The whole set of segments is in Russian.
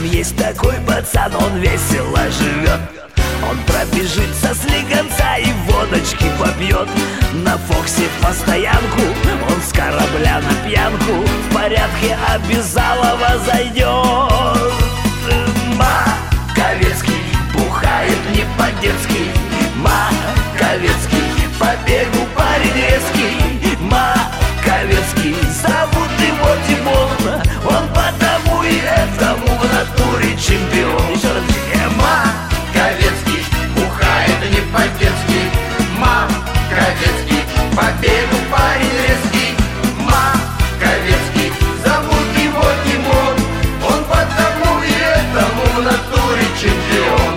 Там есть такой пацан, он весело живет. Он пробежится с легонца и водочки попьет. На Фоксе по стоянку, он с корабля на пьянку в порядке Обязалова зайдет. Маковецкий бухает не по-детски. Маковецкий по бегу парень резкий. Маковецкий, зовут его Димон. Он потому и этому в натуре чемпион. Еще раз. Маковецкий бухает не по-детски. Маковецкий по бегу парень резкий. Маковецкий, зовут его Димон. Он потому и этому в натуре чемпион.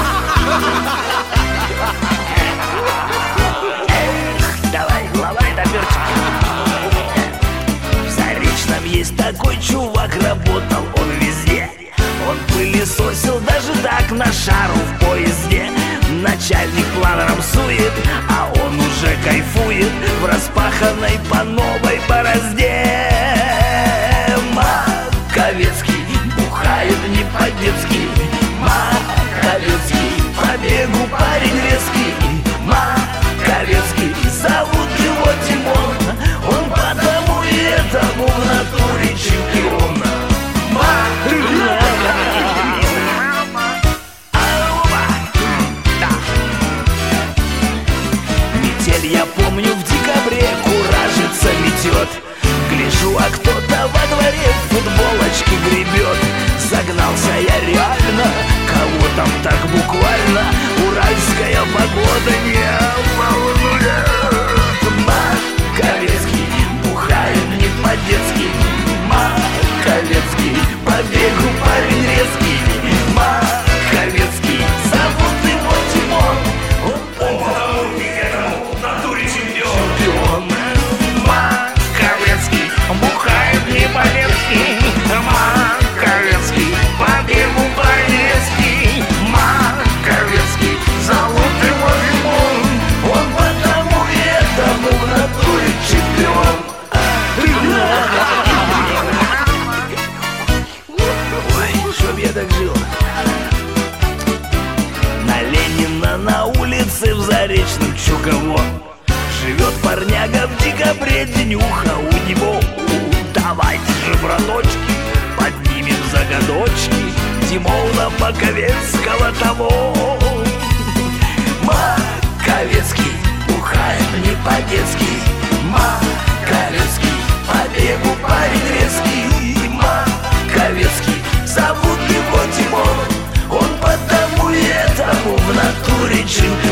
Давай, главарь, доперчик. В Заречном есть такой чувак, работал он везде. Он пылесосил даже так на шару в поезде. Начальник планером сует, а он уже кайфует в распаханной по новой борозде. Маковецкий бухает не по-детски. Маковецкий по бегу парень резкий. Маковецкий, зовут его Димон. Он потому и этому в натуре чемпион. Метель, я помню, в декабре куражится, метет. Гляжу, а кто-то во дворе в футболочке гребет. Загнался я реально, кого там так буквально уральская погода не волнует. Маковецкий бухает не по-детски. Маковецкий по бегу парень резкий. Маковецкий, зовут его Димон. Он потому и этому в натуре чемпион. Маковецкий бухает не по-детски. Маковецкий по бегу парень резкий. Маковецкий, зовут его Димон. Он потому и этому в натуре чемпион. Ой, чтоб я так жил. На Ленина на улице в Заречном Чуково живет парняга, в декабре денюха у него. Давайте же, браточки, поднимем загадочки Димона Маковецкого того. Маковецкий бухает не по-детски. Маковецкий по бегу парень резкий. Маковецкий, зовут его Димон. Он потому и этому в натуре чемпион.